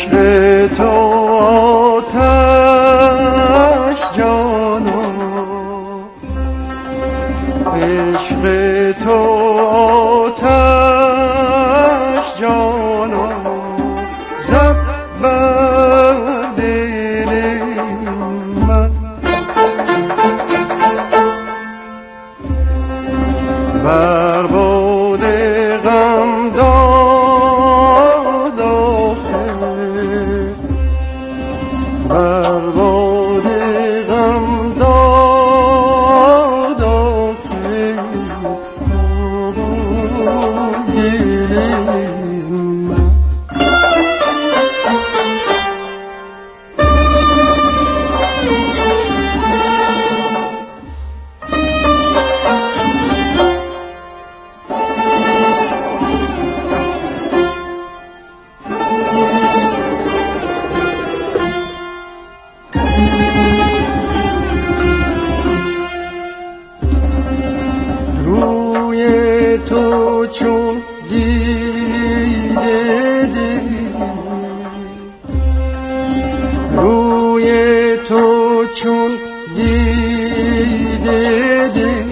عشق تو آتش جانا، عشق تو آتش جانا، زد بر دل من. بر باد غم داد آخر، بر باد غم داد آخر دل من. روی تو چون دیده دل، روی تو چون دیده دل،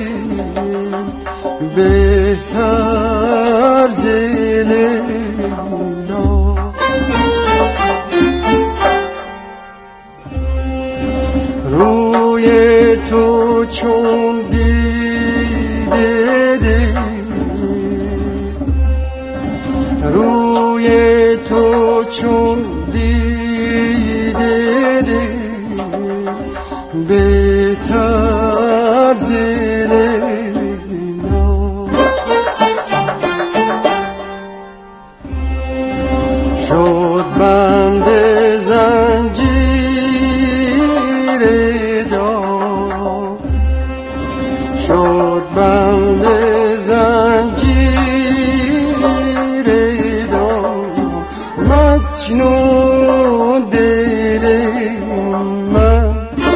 بهتر ز لیلا. روی تو چون دیده دل، روی تو چون دیده دل، بهتر ز لیلا. شد بند زنجیر دار، شد بند زنجیر دار، مجنون دل من.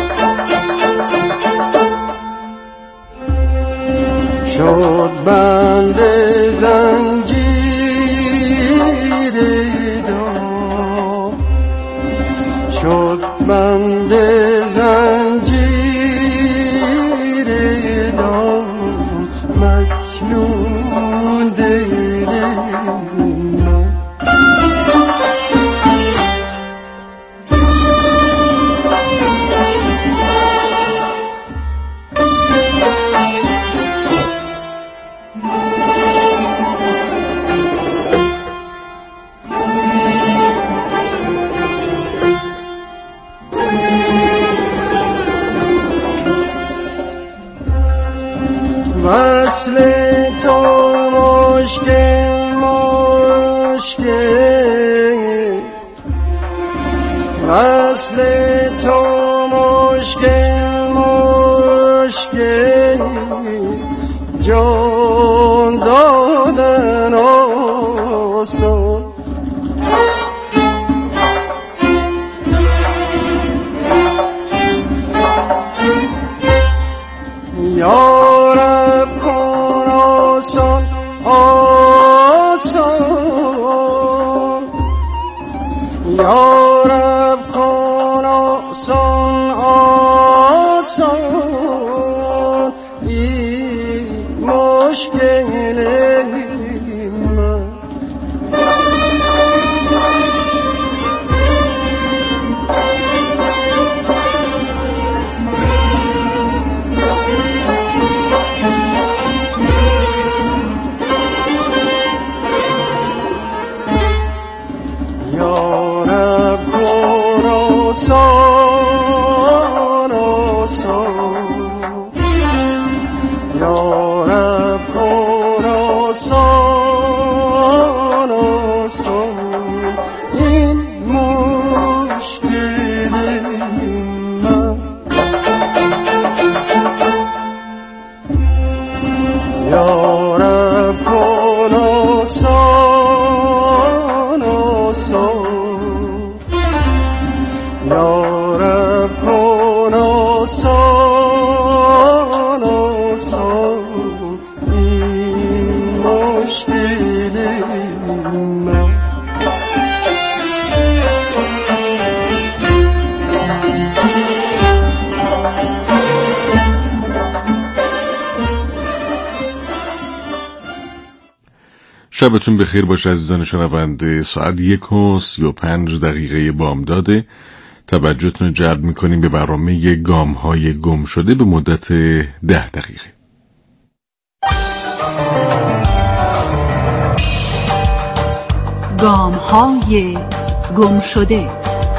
شد بند زنجیر دار، شد بند زنجیر دار، مجنون دل من. وصل تو مشکل مشکل، وصل تو مشکل مشکل، جان دادن آسان. یارب کن آسان آسان، یارب کن آسان آسان، این مشکل من. یارب کن آسان آسان، یارب کن آسان آسان، این مشکل من. یارب کن آسان آسان، یارب کن آسان آسان، این مشکل من. شبتون بخیر باشه عزیزان شنونده. ساعت 1:35 بامداده. توجهتون جلب میکنیم به برنامه گام‌های گم شده به مدت 10 دقیقه. گام‌های گم شده.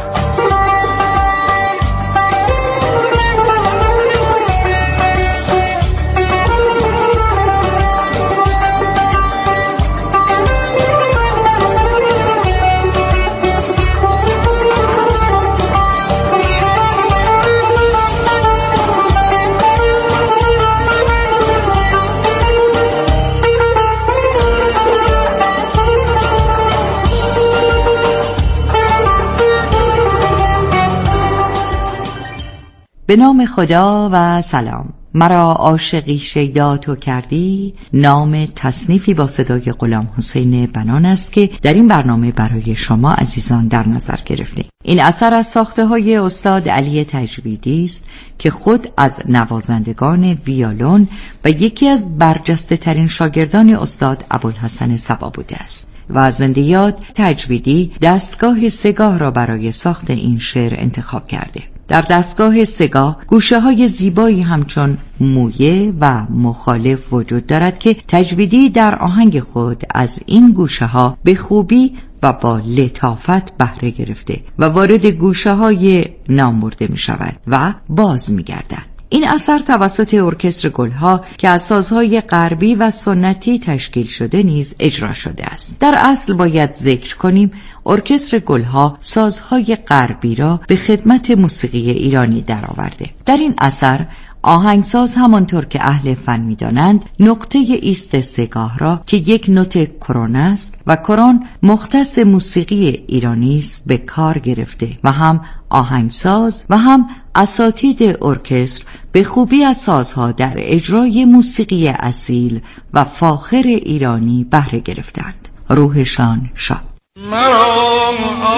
به نام خدا و سلام. مرا عاشقی شیدا تو کردی نام تصنیفی با صدای غلام حسین بنان است که در این برنامه برای شما عزیزان در نظر گرفتیم. این اثر از ساخته های استاد علی تجویدی است که خود از نوازندگان ویولون و یکی از برجسته ترین شاگردان استاد ابوالحسن صبا بوده است و از زنده یاد تجویدی دستگاه سگاه را برای ساخت این شعر انتخاب کرده. در دستگاه سگاه گوشه های زیبایی همچون مویه و مخالف وجود دارد که تجویدی در آهنگ خود از این گوشه ها به خوبی و با لطافت بهره گرفته و وارد گوشه های نامبرده می شود و باز می گردد. این اثر توسط ارکستر گلها که از سازهای غربی و سنتی تشکیل شده نیز اجرا شده است. در اصل باید ذکر کنیم ارکستر گلها سازهای غربی را به خدمت موسیقی ایرانی درآورده. در این اثر آهنگساز همانطور که اهل فن می‌دانند نقطه ایست سگاه را که یک نوت کرون است و کرون مختص موسیقی ایرانی است به کار گرفته و هم آهنگساز و هم اساتید ارکستر به خوبی از سازها در اجرای موسیقی اصیل و فاخر ایرانی بهره گرفتند. روحشان شاد. مرا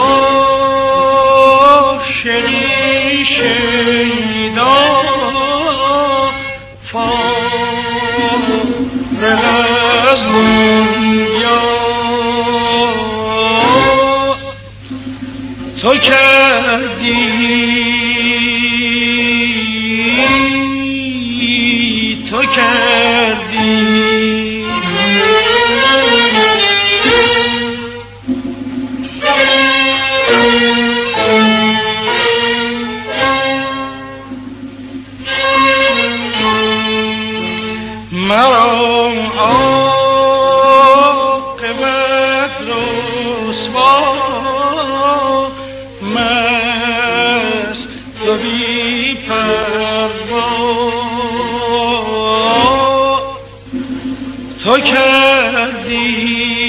عاشقی شیدا فارغ از دنیا تو کردی مرا عاقبت رسوا مست و بی پروا تو کردی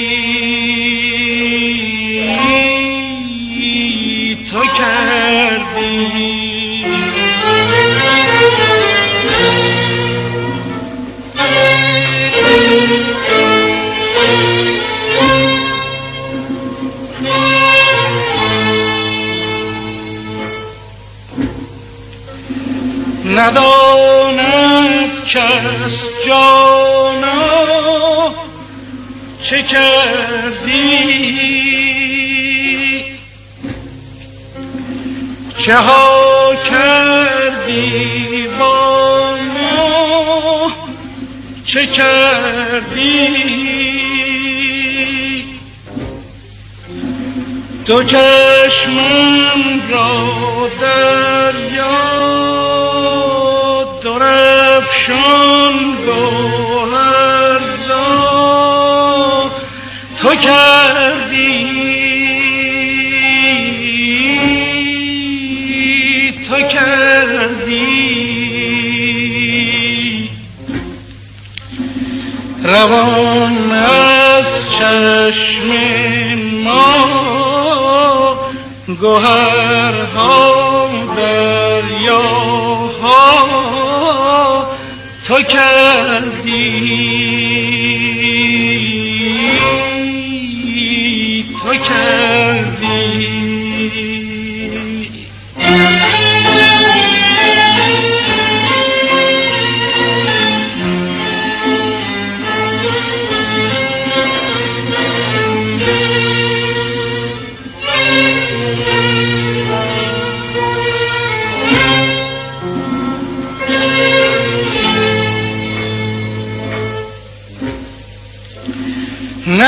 نداند کس جانا چه کردی چه ها کردی با ما چه کردی دو چشمم را دریا درفشان گوهرزا تو کردی روان از چشم ما گوهرها دریاها تو کردی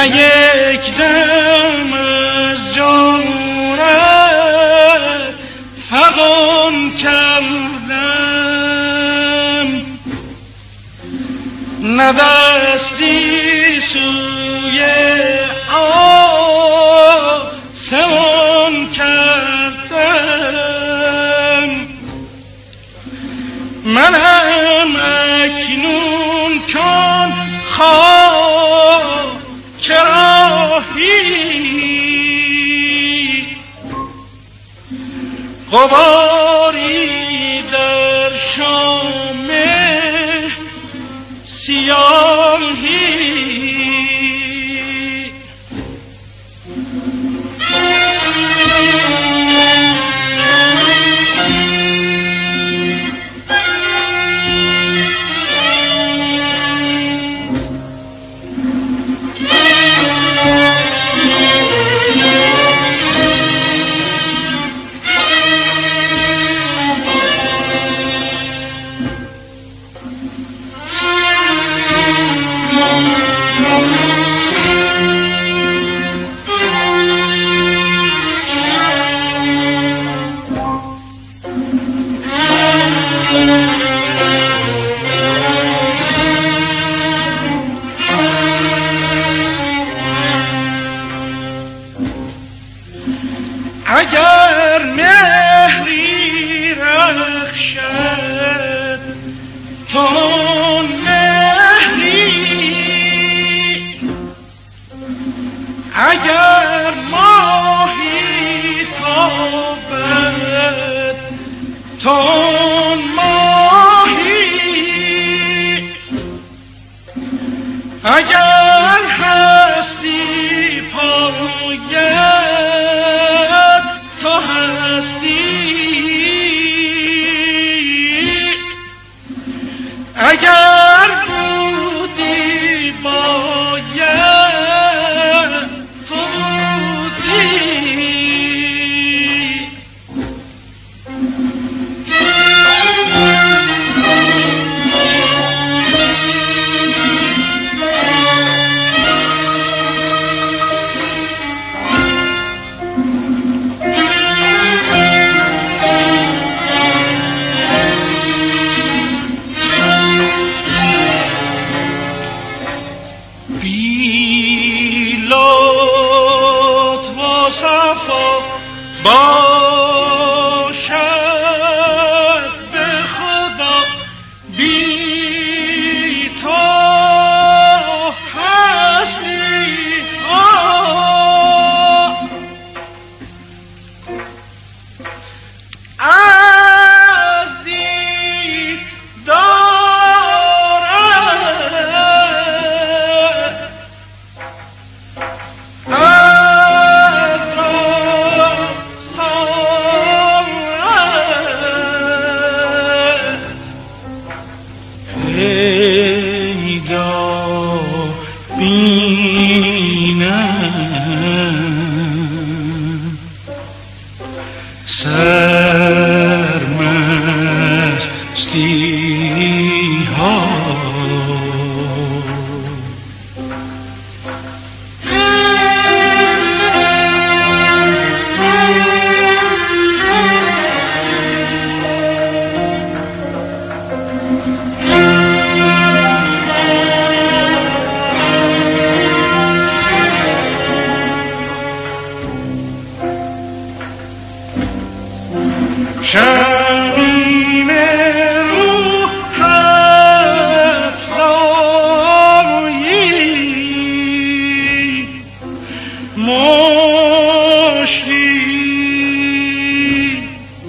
نه یک دم از جانت فغان کردم، نه دستی سوی آسمان کردم. منم اکنون چون خاک راهی، غباری در شام سیاهی. اگر مهری رخشد تو مهری، اگر ماهی تابد تو ماهی، اگر هستی پاید تو هستی، اگر بودی باید تو بودی. باشد به خدا بی تو هستی از دیدارت سرمستی ها. شمیم روح افزایی مشتی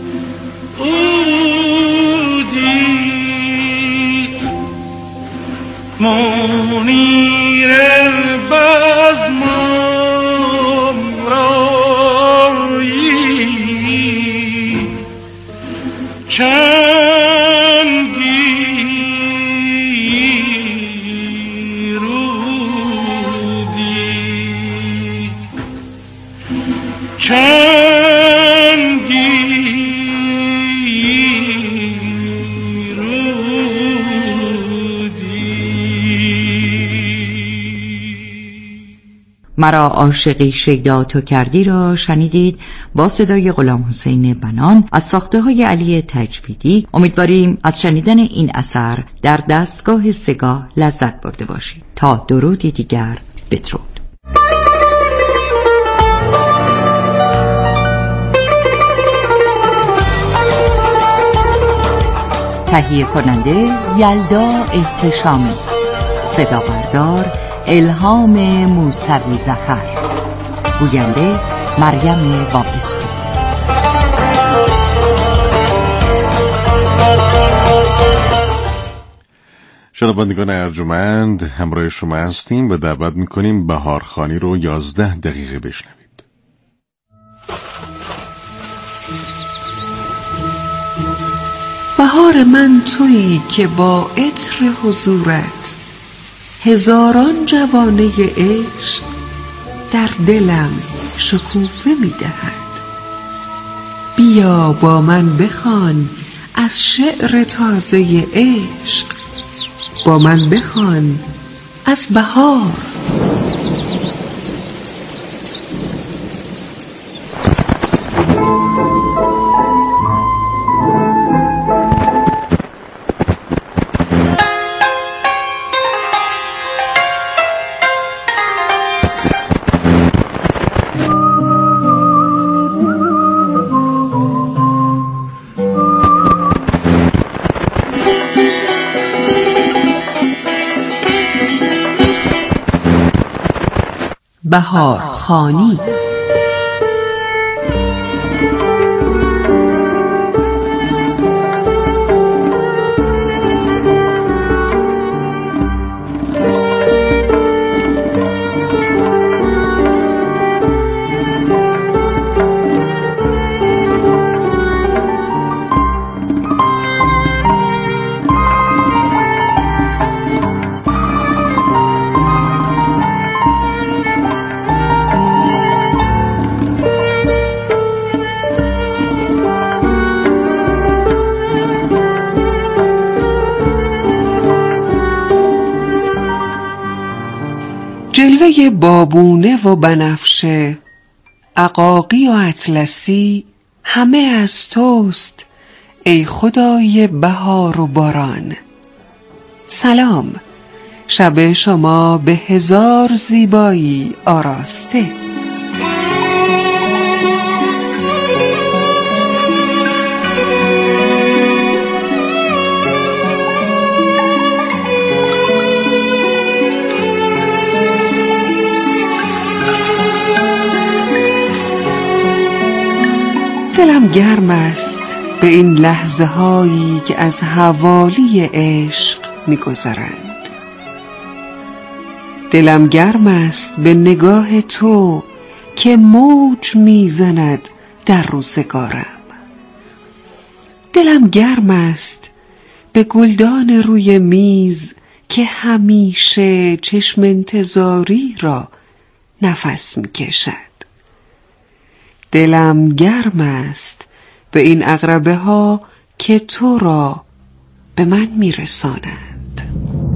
اودی منیر بزم چندی رودی، چندی رودی. مرا عاشقی شیدا تو کردی را شنیدید با صدای غلام حسین بنان از ساخته‌های علی تجویدی. امیدواریم از شنیدن این اثر در دستگاه سگاه لذت برده باشید. تا درودی دیگر، بدرود. تهیه کننده یلدا احتشامی، صدا بردار الهام موسوی زفر، گوینده مریم باعث‌پور. شنوندگان ارجمند، همراه شما هستیم و دعوت میکنیم بهارخوانی رو 11 دقیقه بشنوید. بهار من تویی که با عطر حضورت هزاران جوانه عشق در دلم شکوفه می دهد. بیا با من بخوان از شعر تازه عشق، با من بخوان از بهار. بهارخوانی. جلوه بابونه و بنفشه، عقاقی و اطلسی، همه از توست ای خدای بهار و باران. سلام، شب شما به هزار زیبایی آراسته. دلم گرم است به این لحظه هایی که از حوالی عشق می‌گذرند. دلم گرم است به نگاه تو که موج میزند در روزگارم. دلم گرم است به گلدان روی میز که همیشه چشم انتظاری را نفس می‌کشد. دلم گرم است به این عقربه ها که تو را به من میرسانند.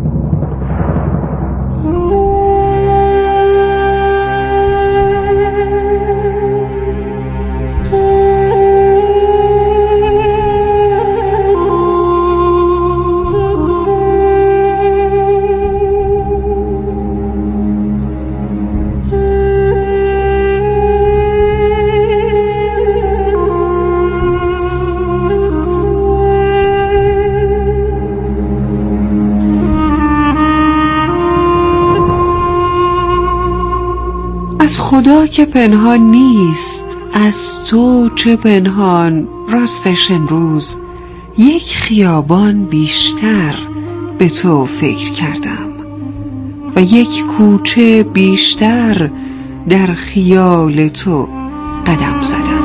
از خدا که پنهان نیست، از تو چه پنهان. راستش امروز یک خیابان بیشتر به تو فکر کردم و یک کوچه بیشتر در خیال تو قدم زدم.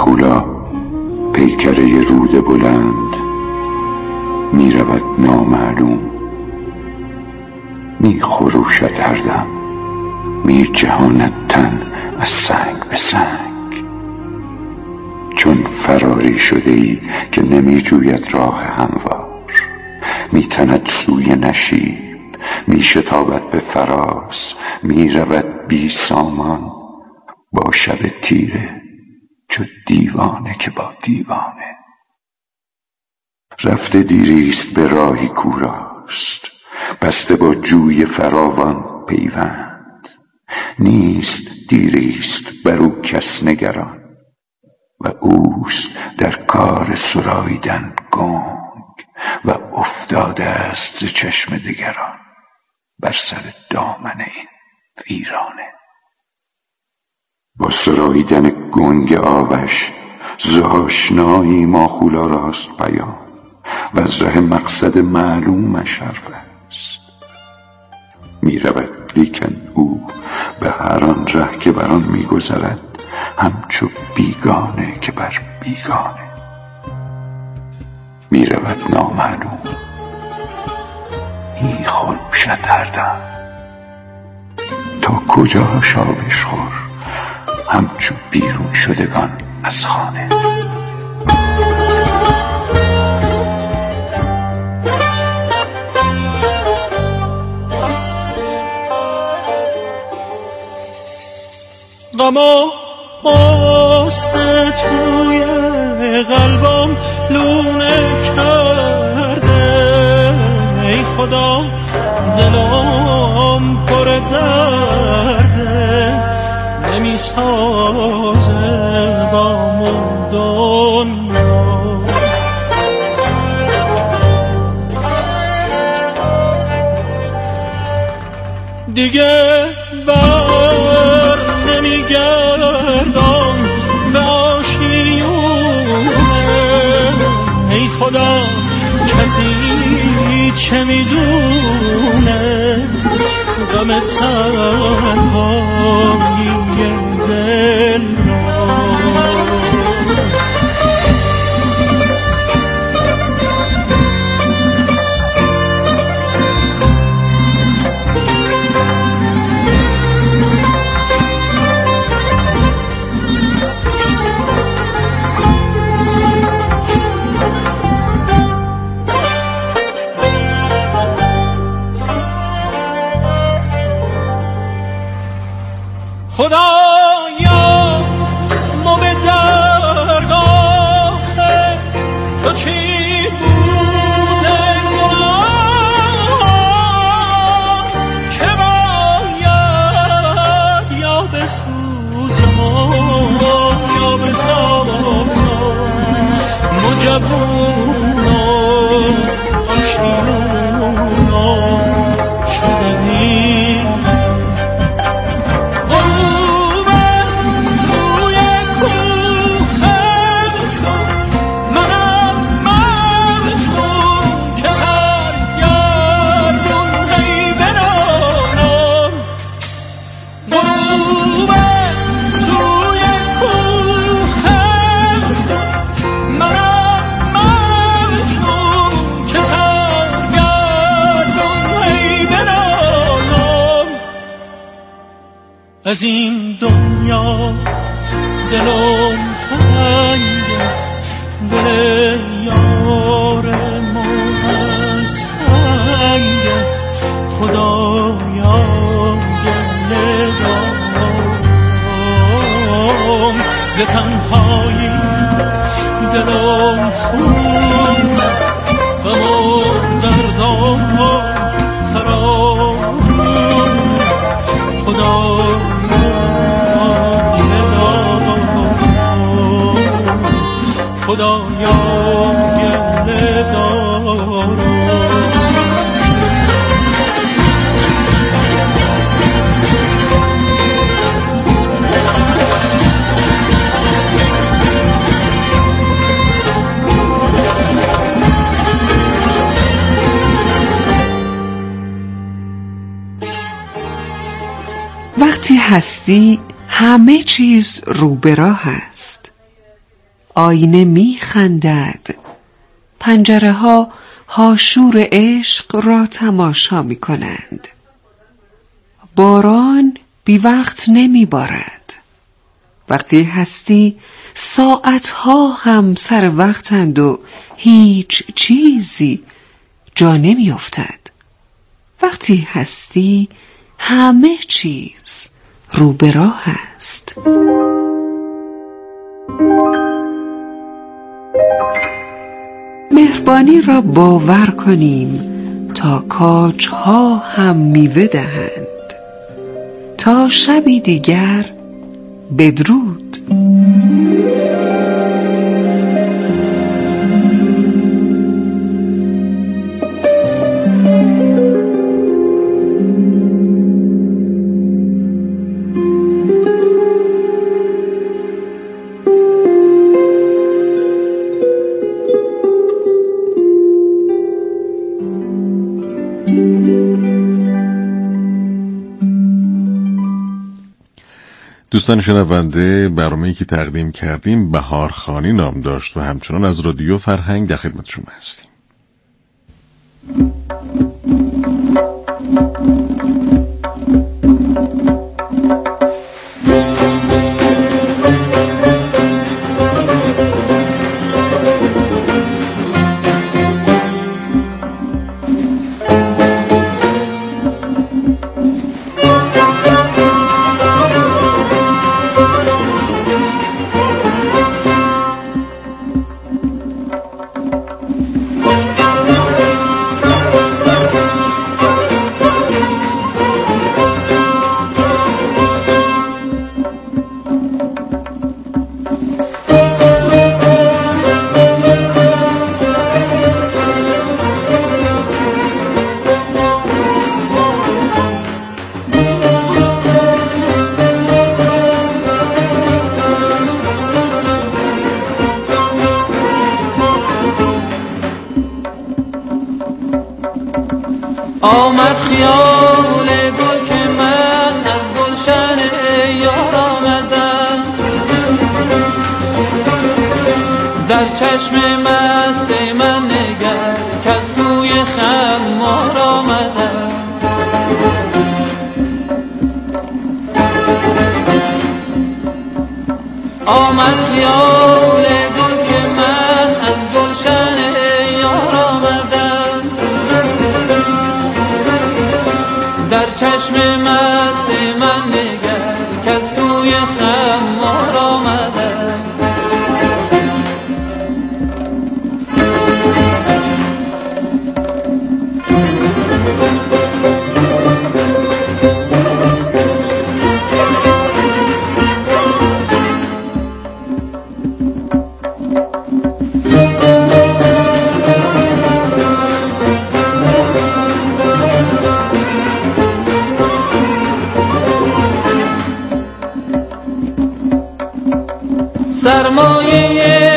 ماهولا پیکره رود بلند، می رود نامعلوم، می خروشد هر دم، می جهاند تن از سنگ به سنگ. چون فراری شده ای که نمی جوید راه هموار، می تند سوی نشیب، می شتابد به فراز، می رود بی سامان با شب تیره، چو دیوانه که با دیوانه. رفته دیریست به راهی کوراست، بسته با جوی فراوان پیوند. نیست دیریست بر او کس نگران، و اوست در کار سراییدن گنگ، و افتاده است ز چشم دگران بر سر دامن این ویرانه. با سراییدن گنگ آوش ز آشنایی ماهولا راست پیام، و از ره مقصد معلومش حرف است. می رود لیکن او به هر آن ره که بر آن می گذرد همچو بیگانه که بر بیگانه. می رود نامعلوم، می خروشد هر دم، تا کجا شابش خور همچو بیرون شدگان از خانه. غما قصه توی قلبم لونه کرده، ای خدا دلم پر درده، نمی سازه با دنیا. دیگه بر نمی گردم به آشیونه، ای خدا کسی چه میدونه غم تنهایی دل را. خدایا ما به درگاه تو چی بوده گناه، که باید یا بسوزم یا بسازم مجبورم آشیونم شدنی. از این دنیا دلم تنگه، دل یار ما سنگه، خدایا گله دارم ز تنهایی دلم خون غم و دردم فرامون. خدا خدایا گله دارم. وقتی هستی همه چیز رو به راه است. آینه می خندد، پنجره ها هاشور عشق را تماشا می کنند. باران بی وقت نمی بارد. وقتی هستی ساعتها هم سر وقتند و هیچ چیزی جا نمی افتد. وقتی هستی همه چیز رو به راه است. مهربانی را باور کنیم تا کاجها هم میوه دهند. تا شبی دیگر بدرود. دوستان شنونده، برنامه‌ای که تقدیم کردیم بهارخوانی نام داشت و همچنان از رادیو فرهنگ در خدمت شما هستیم. آمد خیال گل که من از گلشن یار آمدم، در چشم مست من نگر کز کوی خمار آمدم. آمد خیال گل که من از گلشن یار آمدم، در چشم مست من نگر کز کوی خمار آمدم. سرمایه